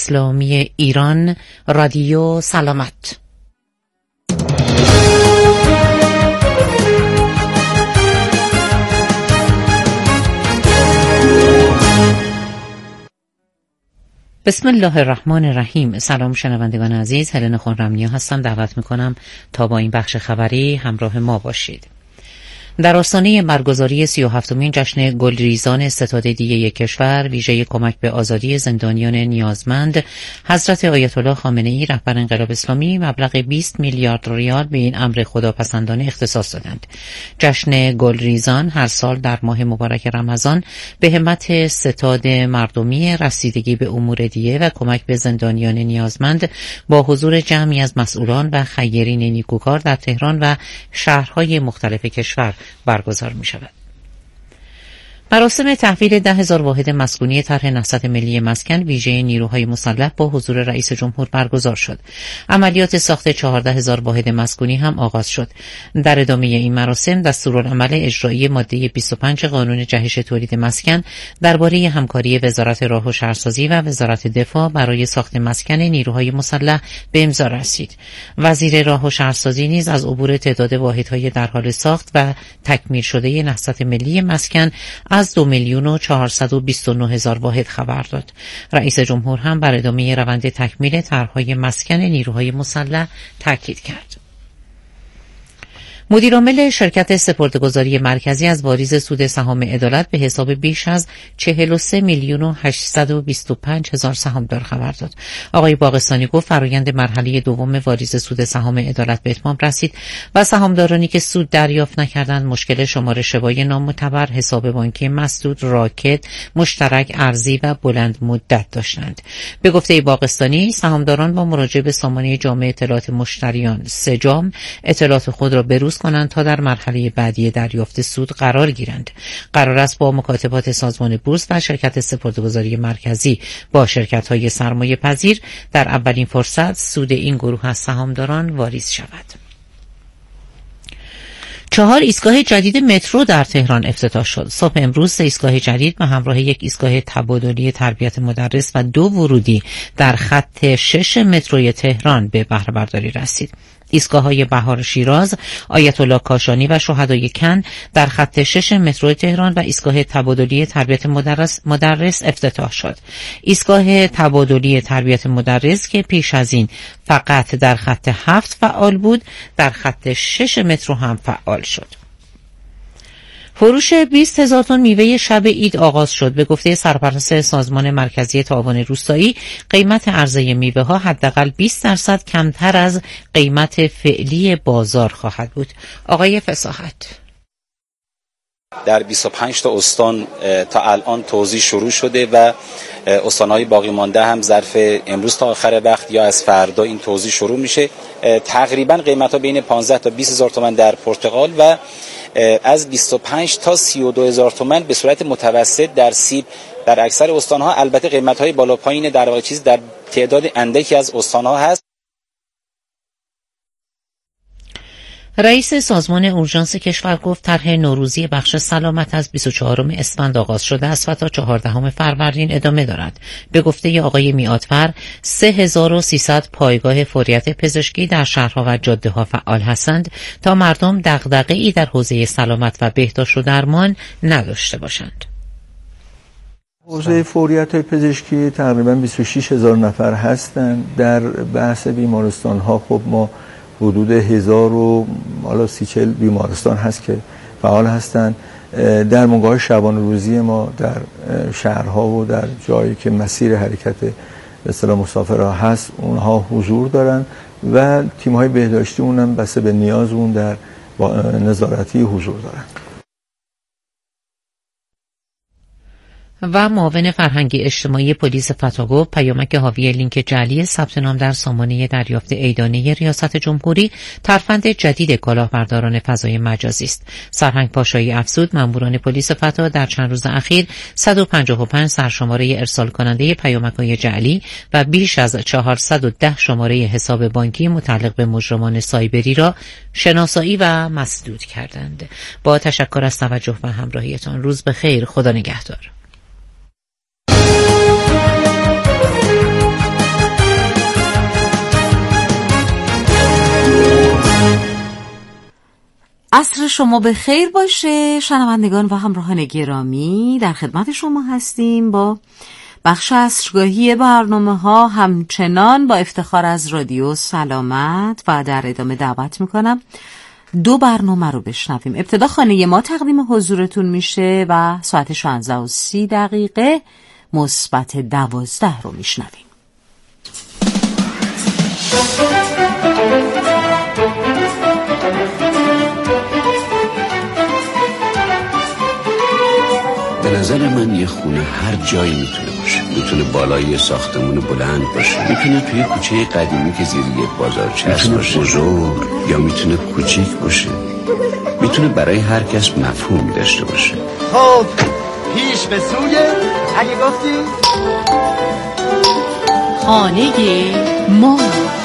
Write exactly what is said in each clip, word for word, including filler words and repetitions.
اسلامی ایران، رادیو سلامت. بسم الله الرحمن الرحیم. سلام شنوندگان عزیز، هلن خرم‌نیا هستم. دعوت میکنم تا با این بخش خبری همراه ما باشید. در آستانه برگزاری سی و هفتمین جشن گلریزان استاد دیگه کشور ویژه کمک به آزادی زندانیان نیازمند، حضرت آیت الله خامنه ای رهبر انقلاب اسلامی مبلغ بیست میلیارد ریال به این امر خداپسندانه اختصاص دادند. جشن گلریزان هر سال در ماه مبارک رمضان به همت ستاد مردمی رسیدگی به امور دیه و کمک به زندانیان نیازمند با حضور جمعی از مسئولان و خیرین نیکوکار در تهران و شهرهای مختلف کشور برگزار می شود. مراسم تحویل ده هزار واحد مسکونی طرح نهضت ملی مسکن ویژه نیروهای مسلح با حضور رئیس جمهور برگزار شد. عملیات ساخت چهارده هزار واحد مسکونی هم آغاز شد. در ادامه این مراسم دستورالعمل اجرایی ماده بیست و پنج قانون جهش تولید مسکن درباره همکاری وزارت راه و شهرسازی و وزارت دفاع برای ساخت مسکن نیروهای مسلح به امضا رسید. وزیر راه و شهرسازی نیز از عبور تعداد واحدهای در حال ساخت و تکمیل شده نهضت ملی مسکن از دو میلیون و چهارصد و بیست و نه هزار واحد خبر داد. رئیس جمهور هم بر ادامه روند تکمیل طرح‌های مسکن نیروهای مسلح تاکید کرد. مدیرعامل شرکت سپرده‌گذاری مرکزی از واریز سود سهام عدالت به حساب بیش از چهل و سه میلیون و هشتصد و بیست و پنج هزار سهامدار خبر داد. آقای باغستانی گفت فرآیند مرحله دوم واریز سود سهام عدالت به اتمام رسید و سهامدارانی که سود دریافت نکردند مشکل شماره شبای نامعتبر، حساب بانکی مسدود، راکد، مشترک ارزی و بلند مدت داشتند. به گفته باغستانی سهامداران با مراجعه به سامانه جامع اطلاعات مشتریان سجام اطلاعات خود را بروز کنند تا در مرحله بعدی دریافت سود قرار گیرند. قرار است با مکاتبات سازمان بورس و شرکت سپرده‌گذاری مرکزی با شرکت‌های سرمایه پذیر در اولین فرصت سود این گروه از سهامداران واریز شود. چهار ایستگاه جدید مترو در تهران افتتاح شد. صبح امروز سه ایستگاه جدید به همراه یک ایستگاه تبادلی تربیت مدرس و دو ورودی در خط شش متروی تهران به بهره برداری رسید. ایستگاه‌های بهار شیراز، آیت الله کاشانی و شهدای کن در خط شش مترو تهران و ایستگاه تبادلی تربیت مدرس مدرس افتتاح شد. ایستگاه تبادلی تربیت مدرس که پیش از این فقط در خط هفت فعال بود، در خط شش مترو هم فعال شد. فروش بیست هزار تن میوه شب عید آغاز شد. به گفته سرپرست سازمان مرکزی تعاون روستایی، قیمت عرضه میوه ها حداقل بیست درصد کمتر از قیمت فعلی بازار خواهد بود. آقای فصاحت: در بیست و پنج تا استان تا الان توزیع شروع شده و استان‌های باقی مانده هم ظرف امروز تا آخر وقت یا از فردا این توزیع شروع میشه. تقریبا قیمت‌ها بین پانزده تا بیست هزار تومان در پرتقال و از بیست و پنج تا سی و دو هزار تومان به صورت متوسط در سیب در اکثر استان‌ها. البته قیمت‌های بالا پایین در واقع چیز در تعداد اندکی از استان‌ها هست. رئیس سازمان اورژانس کشور گفت طرح نوروزی بخش سلامت از بیست و چهارم اسفند آغاز شده است و تا چهاردهم فروردین ادامه دارد. به گفته آقای میعادفر، سه هزار و سیصد پایگاه فوریت پزشکی در شهرها و جاده‌ها فعال هستند تا مردم دغدغه‌ای در حوزه سلامت و بهداشت و درمان نداشته باشند. حوزه فوریت پزشکی تقریبا بیست و شش هزار نفر هستند. در بحث بیمارستان‌ها خب ما حدود هزار و حالا سی چل بیمارستان هست که فعال هستند. در منگاه شبانه روزی ما در شهرها و در جایی که مسیر حرکت به اصطلاح مسافرها هست اونها حضور دارن و تیم‌های بهداشتی اونم بسته به نیاز اون در نظارتی حضور دارن. و معاون فرهنگی اجتماعی پلیس فتا گفت پیامک حاوی لینک جعلی ثبت نام در سامانه دریافت عیدانه ریاست جمهوری ترفند جدید کلاهبرداران فضای مجازی است. سرهنگ پاشایی افزود ماموران پلیس فتا در چند روز اخیر صد و پنجاه و پنج سرشماره ارسال کننده پیامک‌های جعلی و بیش از چهارصد و ده شماره حساب بانکی متعلق به مجرمان سایبری را شناسایی و مسدود کردند. با تشکر از توجه و همراهیتان. روز بخیر. خدا نگهدار. عصر شما به خیر باشه شنوندگان و همراهان گرامی. در خدمت شما هستیم با بخش عصرگاهی برنامه ها، همچنان با افتخار از رادیو سلامت، و در ادامه دعوت میکنم دو برنامه رو بشنویم. ابتدا خانه ما تقدیم حضورتون میشه و ساعت شانزده و سی دقیقه مثبت دوازده رو میشنویم. به نظر من یه خونه هر جایی میتونه باشه. میتونه بالای یه ساختمون بلند باشه، میتونه توی کوچه قدیمی که زیر یه بازارچه باشه، بزرگ یا میتونه کوچیک باشه. میتونه برای هر کس مفهوم داشته باشه. خب پیش به سوی اگه گفتی خانه ما.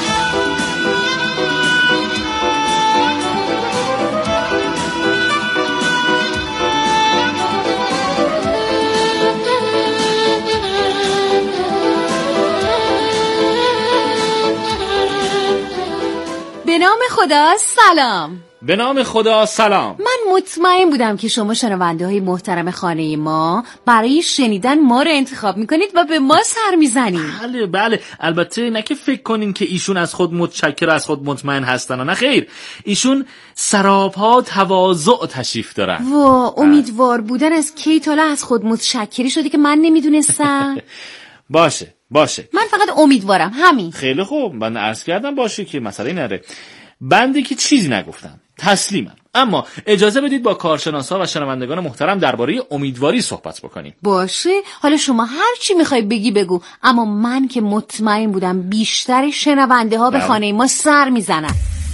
به نام خدا سلام. به نام خدا سلام. من مطمئن بودم که شما شنونده های محترم خانه ما برای شنیدن ما رو انتخاب میکنید و به ما سر میزنید. بله بله، البته نه که فکر کنین که ایشون از خود متشکر، از خود مطمئن هستن، نه خیر، ایشون سراپا تواضع تشریف دارن. وا، امیدوار بودن از کی تا از خود متشکری شدی که من نمیدونستم. باشه باشه، من فقط امیدوارم، همین. خیلی خوب، من عرض کردم باشه که مسئله نره. بنده که چیزی نگفتم، تسلیمم. اما اجازه بدید با کارشناسا و شنوندگان محترم درباره امیدواری صحبت بکنیم. باشه، حالا شما هر چی میخوای بگی بگو، اما من که مطمئن بودم بیشتر شنونده ها به خانه ما سر میزنن.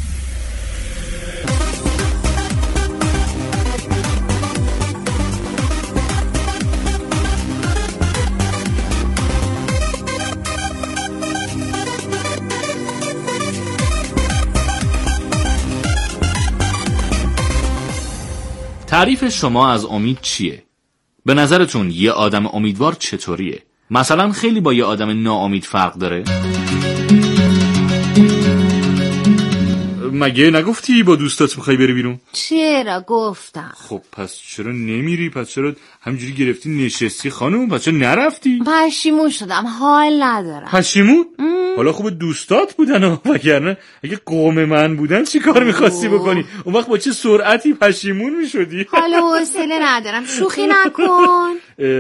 تعریف شما از امید چیه؟ به نظرتون یه آدم امیدوار چطوریه؟ مثلا خیلی با یه آدم ناامید فرق داره؟ مگه نگفتی با دوستات میخوای بری بیرون؟ چرا گفتم. خب پس چرا نمیری؟ پس چرا همینجوری گرفتی نشستی خانم؟ پس چرا نرفتی؟ پشیمون شدم، حال ندارم. پشیمون؟ حالا خوب دوستات بودن و وگرنه اگه قوم من بودن چی کار میخواستی بکنی؟ اون وقت با چه سرعتی پشیمون میشدی؟ حالا حوصله ندارم، شوخی نکن.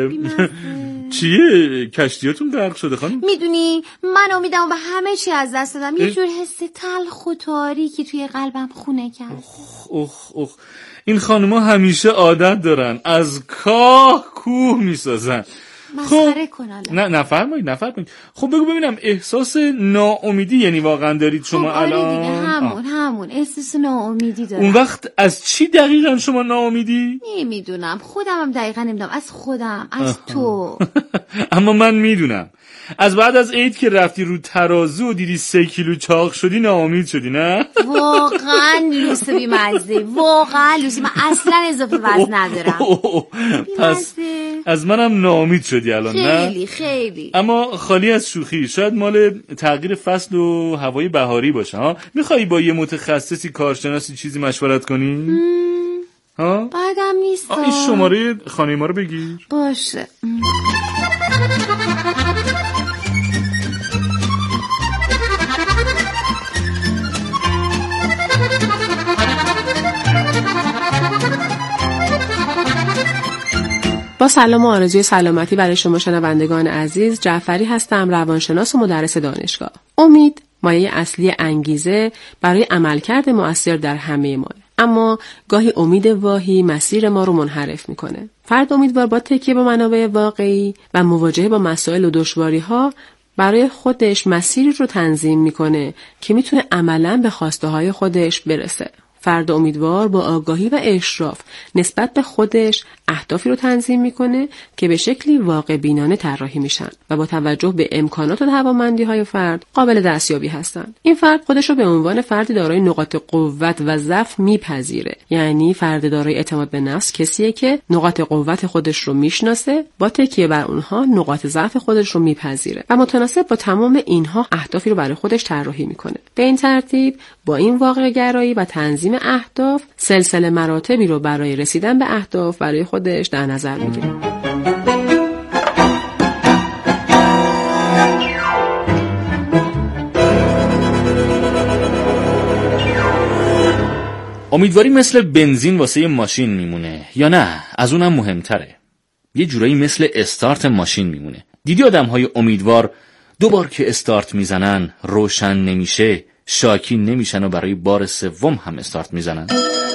چیه؟ کشتیاتون غرق شده خانم؟ میدونی من امیدم به همه چی از دست دادم. یه جور حس تلخ و تاریکی توی قلبم خونه کرد. اخ اخ اخ این خانوما همیشه عادت دارن از کاه کوه میسازن. مسخره کن حالا. نه نفرمایید نفرمایید. خب بگو ببینم، احساس ناامیدی یعنی واقعا دارید شما خب الان؟ آره دیگه، همون آه. همون احساس ناامیدی دارم. اون وقت از چی دقیقا شما ناامیدی؟ نمیدونم، خودم هم دقیقا نمیدونم. از خودم، از تو. اما من میدونم. از بعد از عید که رفتی رو ترازو و دیدی سه کیلو چاق شدی ناامید شدی، نه؟ واقعا لوس بی‌مزه، واقعا لوس. من اصلا اضافه وزن ندارم. پس از منم ناامید شدی الان، نه؟ خیلی خیلی. اما خالی از شوخی، شاید مال تغییر فصل و هوای بهاری باشه ها. میخوایی با یه متخصصی کارشناسی چیزی مشورت کنی؟ ها؟ بعدم نیست. این شماره خانه ما رو بگیر. باشه. با سلام و آرزوی سلامتی برای شما شنوندگان عزیز، جعفری هستم، روانشناس و مدرس دانشگاه. امید مایه اصلی انگیزه برای عملکرد مؤثر در همه ما، اما گاهی امید واهی مسیر ما رو منحرف میکنه. فرد امیدوار با تکیه به منابع واقعی و مواجهه با مسائل و دشواری‌ها برای خودش مسیری رو تنظیم میکنه که میتونه عملاً به خواسته های خودش برسه. فرد امیدوار با آگاهی و اشراف نسبت به خودش اهدافی رو تنظیم میکنه که به شکلی واقع بینانه طراحی میشن و با توجه به امکانات و توانمندی‌های فرد قابل دستیابی هستند. این فرد خودش رو به عنوان فردی دارای نقاط قوت و ضعف میپذیره. یعنی فرد دارای اعتماد به نفس کسیه که نقاط قوت خودش رو میشناسه، با تکیه بر اونها نقاط ضعف خودش رو میپذیره و متناسب با تمام اینها اهدافی رو برای خودش طراحی میکنه. به این ترتیب با این واقع گرایی و تنظیم تعیین اهداف سلسله مراتبی رو برای رسیدن به اهداف برای خودش در نظر میگیره. امیدواری مثل بنزین واسه ماشین میمونه یا نه؟ از اونم مهمتره، یه جورایی مثل استارت ماشین میمونه. دیدی آدم‌های امیدوار دوبار که استارت میزنن روشن نمیشه، شاکی نمیشن و برای بار سوم هم استارت میزنن.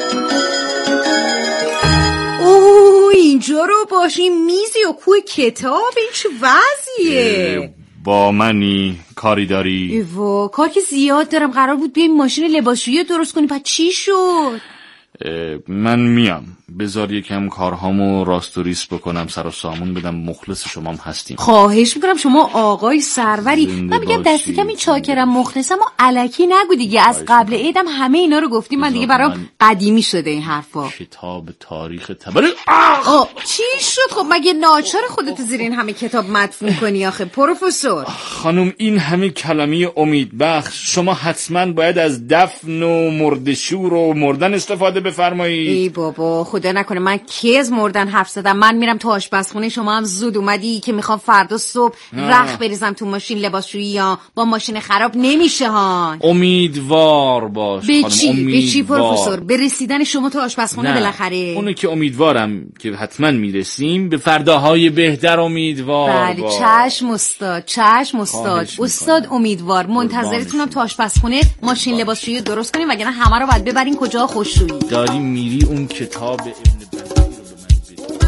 اوه اینجا رو باشیم میزی و کوه کتاب، این چه وضعیه؟ با منی کاری داری؟ ایوا کار که زیاد دارم، قرار بود بیایم ماشین لباسشویی درست کنی، پس چی شد؟ من میام، بذار یکم کارهامو راست و ریس بکنم، سر و سامون بدم، مخلص شمام هستیم. خواهش میکنم، شما آقای سروری. من میگم دستی کمی چاکرم مخلصم و الکی نگو دیگه، از قبل عیدم همه اینا رو گفتیم، من دیگه برام من... قدیمی شده این حرفا. کتاب تاریخ تبر آه چی شد؟ خب مگه ناچار خودت زیر این همه کتاب مدفون کنی آخه پروفسور؟ خانم این همه کلمه امیدبخش، شما حتما باید از دفن و مردشور و مردن استفاده بفرمایید. ای بابا خدا نکنه من کی از مردن حرف زدم؟ من میرم تو آشپزخونه، شما هم زود اومدی که میخوام فردا صبح رخ بریزم تو ماشین لباسشویی، یا با ماشین خراب نمیشه ها. امیدوار باش به خانم. چی؟ به چی پروفسور؟ به رسیدن شما تو آشپزخونه بالاخره. اونو که امیدوارم که حتما میرسیم، به فرداهای بهتر امیدوار. بله چشم استاد، چشم استاد. استاد امیدوار، منتظرتونم تو آشپزخونه ماشین لباسشویی درست کنیم، وگرنه همه رو باید ببرین کجا؟ خوشویی. داری میری اون کتاب ابن بطوطی رو به من بده.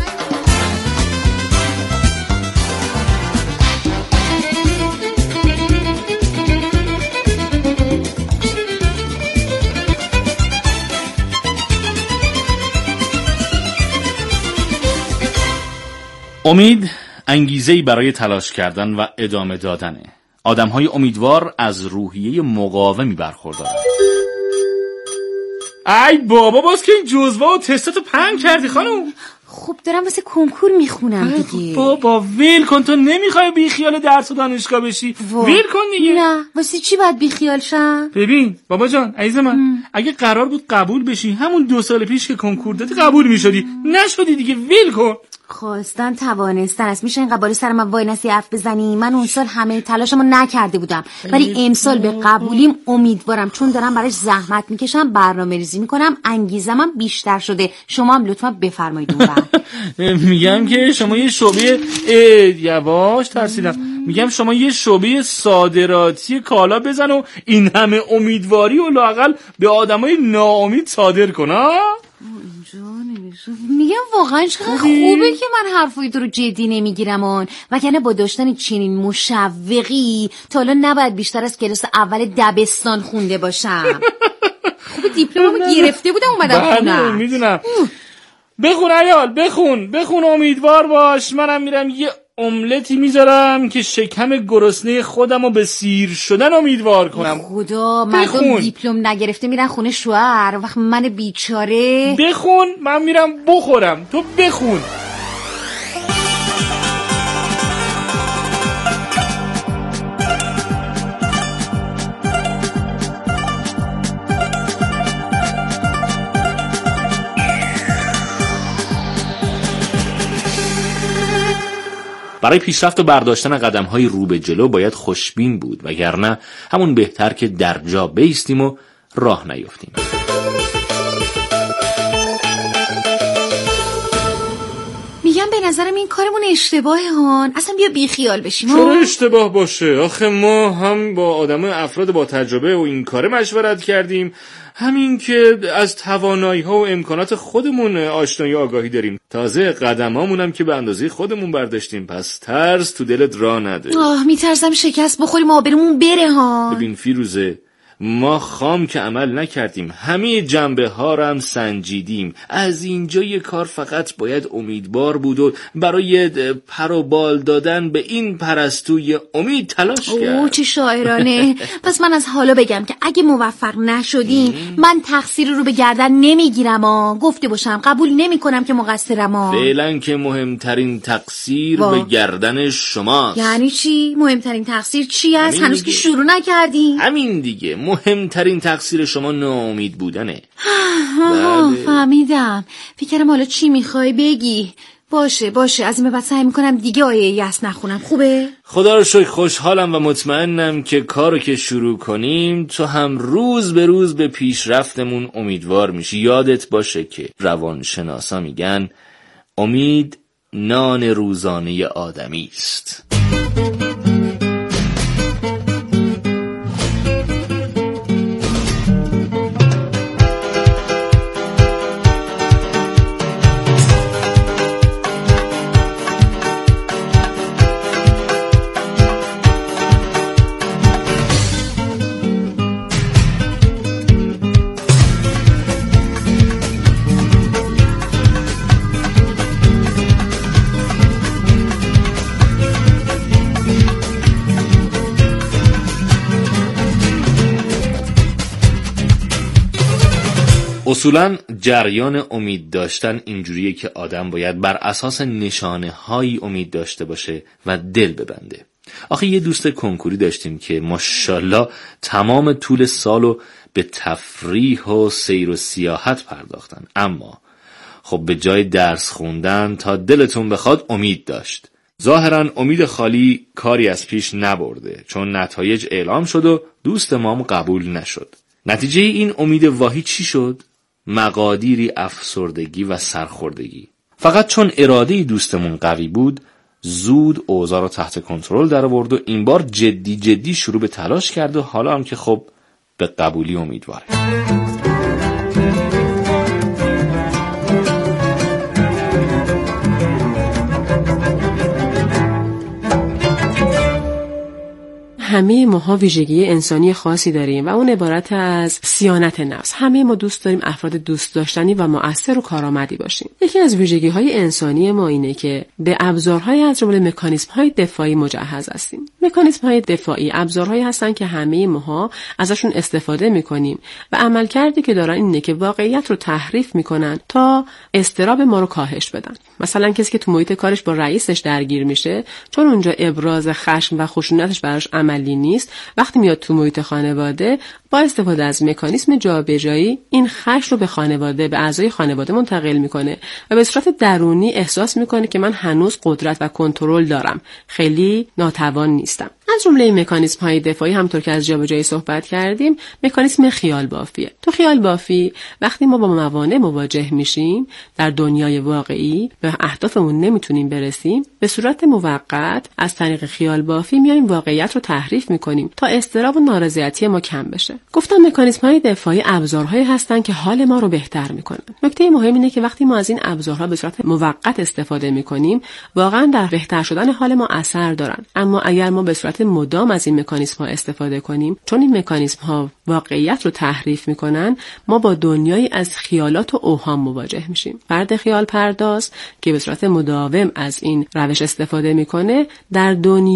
امید انگیزه‌ای برای تلاش کردن و ادامه دادنه. آدم‌های امیدوار از روحیه مقاومی برخوردارند. ای بابا باز که این جزوه و تستاتو پنگ کردی خانم. خب دارم واسه کنکور میخونم دیگه. بابا ویل کن، تو نمیخوای بی خیال درس و دانشگاه بشی؟ ویل کن دیگه. نه واسه چی باید بی خیال شم؟ ببین بابا جان عزیز من ام. اگه قرار بود قبول بشی همون دو سال پیش که کنکور دادی قبول میشدی، نشدی دیگه. ویل کن. خواستن توانستن است. میشه این قبالی سر من وای نسی حرف بزنی؟ من اون سال همه تلاشمو نکرده بودم، ولی امسال به قبولیم امیدوارم، چون دارم براش زحمت میکشم، برنامه‌ریزی میکنم، انگیزه‌م بیشتر شده. شما هم لطفا بفرمایید اون بعد. میگم که شما یه شعبه یواش ترسیدم میگم شما یه شعبه صادراتی کالا بزن و این همه امیدواری و لااقل به آدمای ناامید صادر کن. ها میگم واقعا چقدر خوبه که من حرفای تو رو جدی نمیگیرم اون، وگرنه با داشتن چنین مشوقی تا الان نباید بیشتر از کلاس اول دبستان خونده باشم. خوب دیپلممو گرفته بودم اومدم خونه. میدونم. بخون عیال، بخون بخون امیدوار باش. منم میرم یه املتی میذارم که شکم گرسنه خودمو به سیر شدن امیدوار کنم. خدا مردم دیپلم نگرفته میرن خونه شوهر، وقت من بیچاره. بخون، من میرم بخورم، تو بخون. برای پیشرفت و برداشتن قدم‌های رو به جلو باید خوشبین بود، وگرنه همون بهتر که در جا بایستیم و راه نیفتیم. میگم به نظرم این کارمون اشتباهه هان، اصلا بیا بی خیال بشیم. چرا اشتباه باشه؟ آخه ما هم با آدمای افراد با تجربه و این کار مشورت کردیم، همین که از توانایی‌ها و امکانات خودمون آشنایی و آگاهی داریم. تازه قدمامون هم که به اندازه خودمون برداشتیم، پس ترس تو دلت راه نده. آه میترسم شکست بخوریم آبرومون بره ها. ببین فیروزه، ما خام که عمل نکردیم، همه جنبه ها رو هم سنجیدیم. از اینجا یه کار فقط باید امیدوار بود و برای پر و بال دادن به این پرستوی امید تلاش کرد. اوه چه شاعرانه. پس من از حالا بگم که اگه موفق نشدیم من تقصیر رو به گردن نمیگیرم ها. گفته باشم قبول نمی کنم که مقصرم ها. فعلا که مهمترین تقصیر با. به گردن شماست. یعنی چی؟ مهمترین تقصیر چی است؟ هنوز که شروع نکردیم. همین دیگه، مهمترین تقصیر شما ناامید بودنه. آه فهمیدم. فکرم حالا چی میخوای بگی. باشه باشه از این به بعد سعی میکنم دیگه آیه یأس نخونم. خوبه؟ خدا رو شکر خوشحالم و مطمئنم که کارو که شروع کنیم تو هم روز به روز به پیشرفتمون امیدوار میشی. یادت باشه که روانشناسا میگن امید نان روزانه آدمی است. اصولاً جریان امید داشتن اینجوریه که آدم باید بر اساس نشانه هایی امید داشته باشه و دل ببنده. آخه یه دوست کنکوری داشتیم که ماشاءالله تمام طول سالو به تفریح و سیر و سیاحت پرداختن، اما خب به جای درس خوندن تا دلتون بخواد امید داشت. ظاهراً امید خالی کاری از پیش نبرده، چون نتایج اعلام شد و دوست مام قبول نشد. نتیجه این امید واهی چی شد؟ مقادیری افسردگی و سرخوردگی. فقط چون اراده دوستمون قوی بود زود اوضاع رو تحت کنترل در آورد و این بار جدی جدی شروع به تلاش کرد و حالا هم که خب به قبولی امیدواره. همه ماها ویژگی انسانی خاصی داریم و اون عبارت از صیانت نفس. همه ما دوست داریم افراد دوست داشتنی و مؤثر و کارآمدی باشیم. یکی از ویژگی‌های انسانی ما اینه که به ابزارهای از جمله مکانیزم‌های دفاعی مجهز هستیم. مکانیزم‌های دفاعی ابزارهایی هستن که همه ماها ازشون استفاده می‌کنیم و عملکردی که دارن اینه که واقعیت رو تحریف می‌کنن تا اضطراب ما رو کاهش بدن. مثلا کسی که تو محیط کارش با رئیسش درگیر میشه چون اونجا ابراز خشم و خشونتش براش عملی نیست، وقتی میاد تو محیط خانواده با استفاده از مکانیزم جابجایی این خشم رو به خانواده به اعضای خانواده منتقل میکنه و به صورت درونی احساس میکنه که من هنوز قدرت و کنترل دارم، خیلی ناتوان نیستم. از جمله این مکانیزم های دفاعی همونطور که از جابجایی صحبت کردیم مکانیزم خیال بافیه. تو خیال بافی وقتی ما با موانع مواجه میشیم در دنیای واقعی به اهدافمون نمیتونیم برسیم، به صورت موقت از طریق خیال بافی میایم واقعیت رو تحریف میکنیم تا اضطراب و نارضایتی ما کم بشه. گفتم مکانیزم های دفاعی ابزارهایی هستن که حال ما رو بهتر میکنن. نکته مهم اینه که وقتی ما از این ابزارها به صورت موقت استفاده میکنیم واقعا در بهتر شدن حال ما اثر دارن، اما اگر ما به صورت مدام از این مکانیزم ها استفاده کنیم چون این مکانیزم ها واقعیت رو تحریف میکنن ما با دنیایی از خیالات و اوهام مواجه میشیم. فرد خیال پرداز که به صورت مداوم از این روش استفاده میکنه در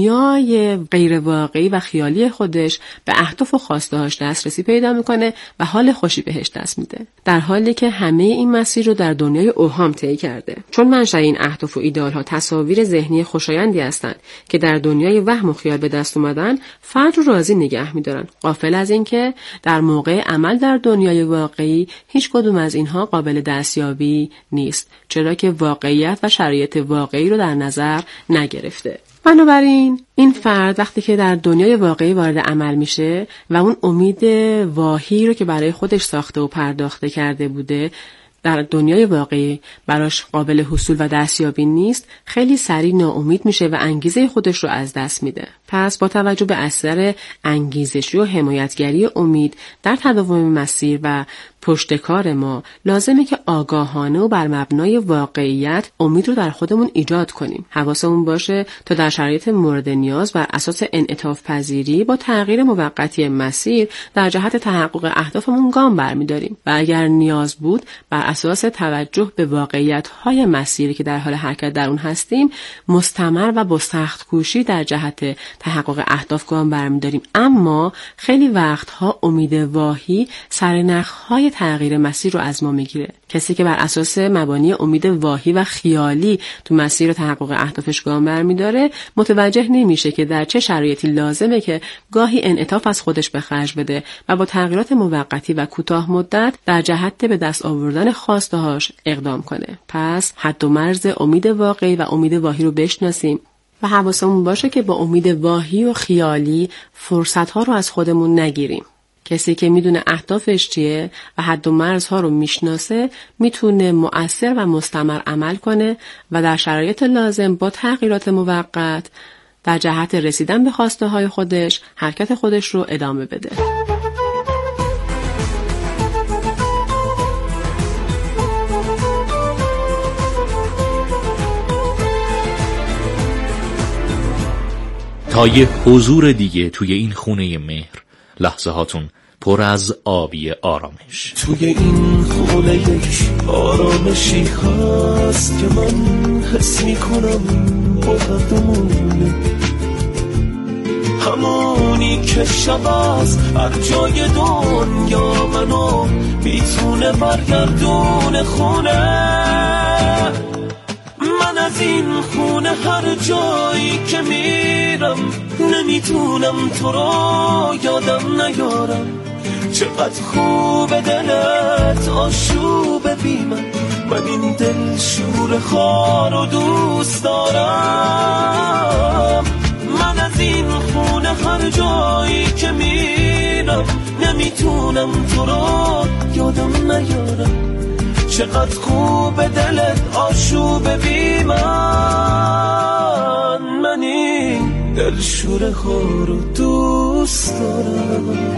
دنیای غیر واقعی و خیالی خودش به اهداف و خواسته هاش دسترسی پیدا میکنه و حال خوشی بهش دست میده، در حالی که همه این مسیر رو در دنیای اوهام طی کرده. چون منشأ این اهداف و ایدئال ها تصاویر ذهنی خوشایندی هستند که در دنیای وهم و خیال به دست اومدن فرد رو راضی نگه می‌دارن، غافل از اینکه در موقع عمل در دنیای واقعی هیچ کدوم از اینها قابل دستیابی نیست، چرا که واقعیت و شرایط واقعی رو در نظر نگرفته. بنابراین این فرد وقتی که در دنیای واقعی وارد عمل میشه و اون امید واهی رو که برای خودش ساخته و پرداخته کرده بوده در دنیای واقعی براش قابل حصول و دستیابی نیست، خیلی سریع ناامید میشه و انگیزه خودش رو از دست میده. پس با توجه به اثر انگیزشی و حمایتگری امید در تداوم مسیر و پشتکار ما لازمه که آگاهانه و بر مبنای واقعیت امید رو در خودمون ایجاد کنیم. حواسمون باشه تا در شرایط مورد نیاز بر اساس انعطاف پذیری با تغییر موقتی مسیر در جهت تحقق اهدافمون گام برمی‌داریم و اگر نیاز بود بر اساس توجه به واقعیت‌های مسیری که در حال حرکت در اون هستیم مستمر و با سخت کوشی در جهت تحقق اهداف گام برمی‌داریم، اما خیلی وقتها امید واهی سرنخ‌های تغییر مسیر رو از ما میگیره. کسی که بر اساس مبانی امید واهی و خیالی تو مسیر تحقق اهدافش گام برمی‌داره متوجه نمیشه که در چه شرایطی لازمه که گاهی انعطاف از خودش به خرج بده و با تغییرات موقتی و کوتاه مدت در جهت به دست آوردن خواسته‌هاش اقدام کنه. پس حد و مرز امید واقعی و امید واهی رو بشناسیم و حواسمون باشه که با امید واهی و خیالی فرصت‌ها رو از خودمون نگیریم. کسی که میدونه اهدافش چیه و حد و مرزها رو میشناسه میتونه مؤثر و مستمر عمل کنه و در شرایط لازم با تغییرات موقت در جهت رسیدن به خواسته های خودش حرکت خودش رو ادامه بده. تا یه حضور دیگه توی این خونه مهر، لحظه هاتون پر از آبی آرامش. توی این خونه یک آرامشی هست که من حس میکنم با قدمونه، همونی که شب از هر جای دنیا منو میتونه برگردون خونه. من از این خونه هر جایی که میرم نمیتونم تو رو یادم نیارم. چقدر خوب دلت آشوب بی من، من این دل شور خار و دوست دارم. من از این خونه هر جایی که میرم نمیتونم تو رو یادم نیارم. چقدر خوب دلت آشوب بی من، من این دل شور خار و دوست دارم.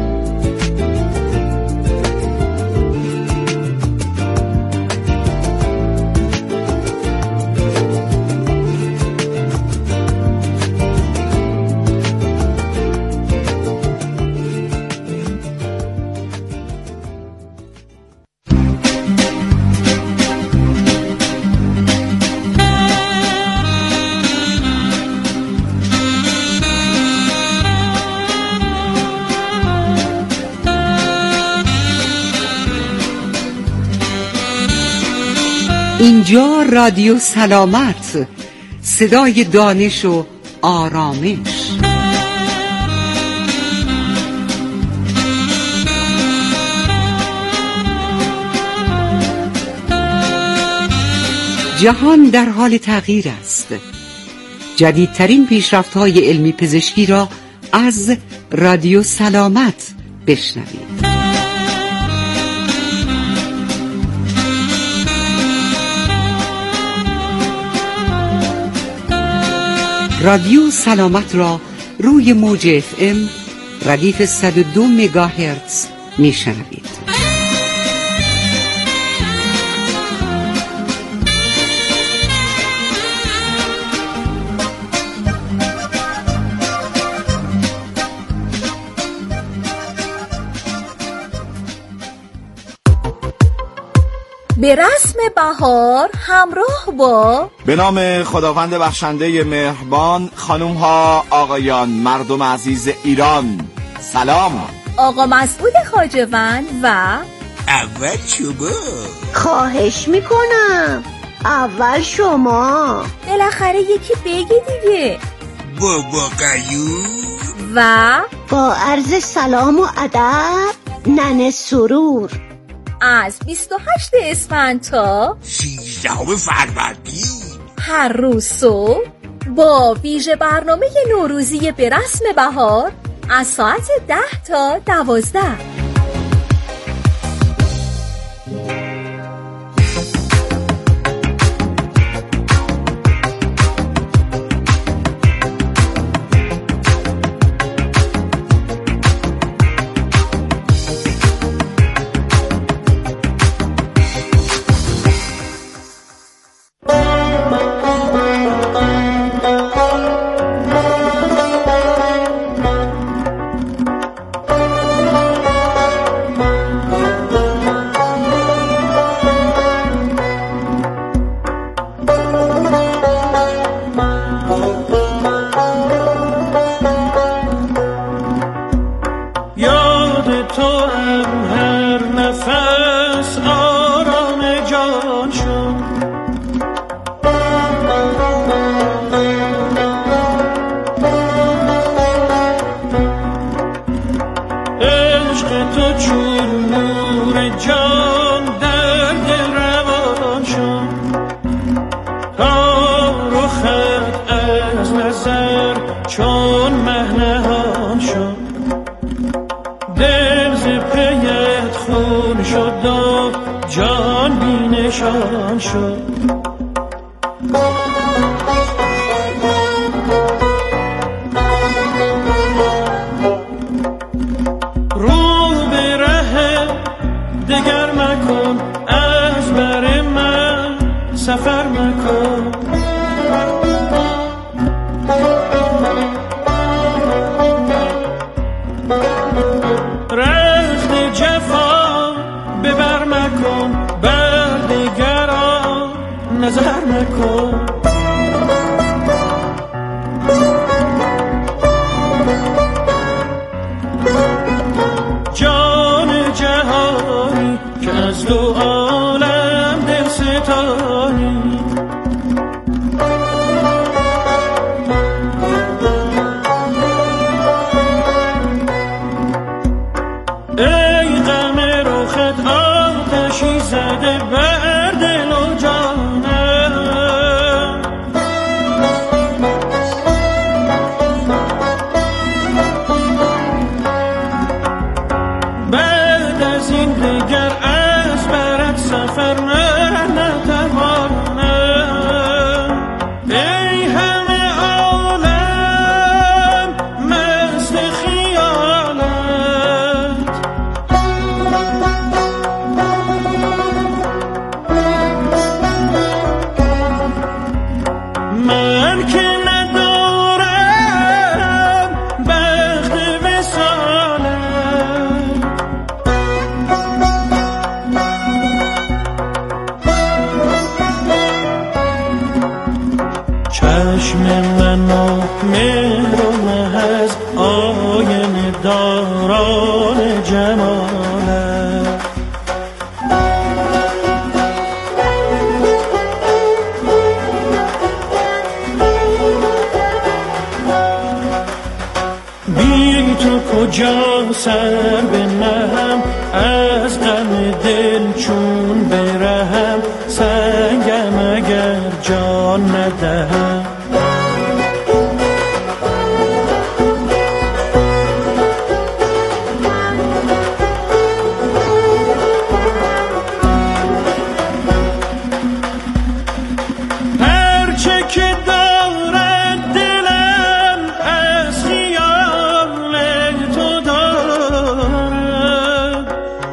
اینجا رادیو سلامت، صدای دانش و آرامش. جهان در حال تغییر است. جدیدترین پیشرفت‌های علمی پزشکی را از رادیو سلامت بشنوید. رادیو سلامت را روی موج اف ام ردیف صد و دو مگاهرتز میشنوید. به رسم بهار همراه با به نام خداوند بخشنده مهربان، خانم ها، آقایان، مردم عزیز ایران، سلام. آقا مسعود خواجه‌وند و اول شما. خواهش میکنم اول شما. بالاخره یکی بگی دیگه. بابا قیوم و با عرض سلام و ادب ننه سرور. از بیست و هشت اسفند تا سیزدهم فروردین هر روز صبح با ویژه برنامه نوروزی به رسم بهار از ساعت ده تا دوازده. تو چون نور جان در دل روان شد، تا رخت از نظر چون مه نهان شد، دل ز پیت خون شد و جان بی نشان شد. سفر مکن رخت جفا ببر مکن، بر دیگران نظر مکن. جان جهانی که از دو عالم دل ستانی، ای غم رخت آتشی زده بر دل و جانم، بعد از این دیگر از برد سفر من نتوانم. ای همه عالم مست خیالت، من که ندارم بخت وصالت. چشم من و مهر و محض آینه داران جمالت، بی تو کجا سر بنهم، از غم دل چون برهم، سنگم اگر جان ندهم. هرچه که دارد دلم از خیال تو دارد،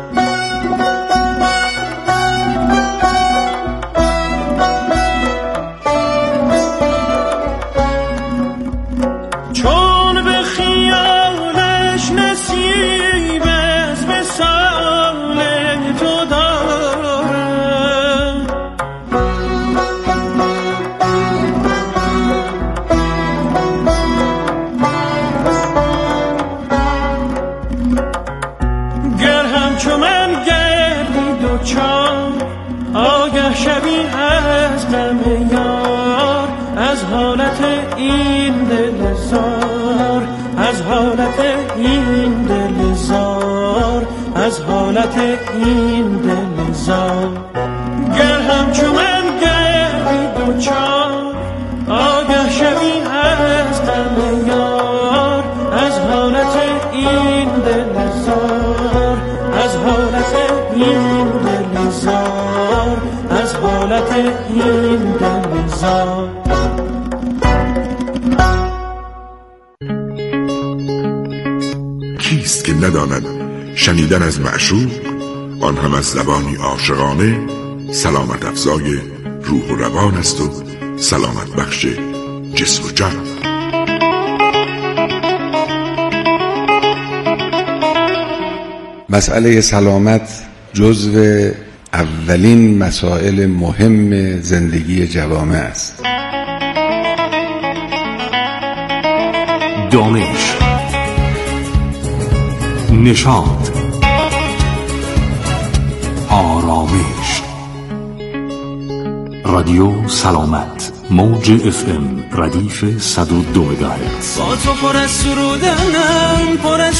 چون به خیالش نصیب از وصال تو دارد. گر همچو من گردی دوچار، آگه شوی از غم یار، از حالت این دل زار، از حالت این دل زار، از حالت این دل زار. گر همچو من گردی دوچار، آگه شوی از غم یار، از حالت این دل زار، از حالت این دل زار، از حالت این دل زار. کیست که نداند شنیدن از معشوق، آن هم از زبانی عاشقانه، سلامت افزای روح و روان است و سلامت بخش جسم و جان. مسئله سلامت جزو اولین مسائل مهم زندگی جوامع است. دانش، نشاط، آرامش. رادیو سلامت، موج اف ام ردیف صد و دو مگاهرتز. با تو پر از سرودنم، پر از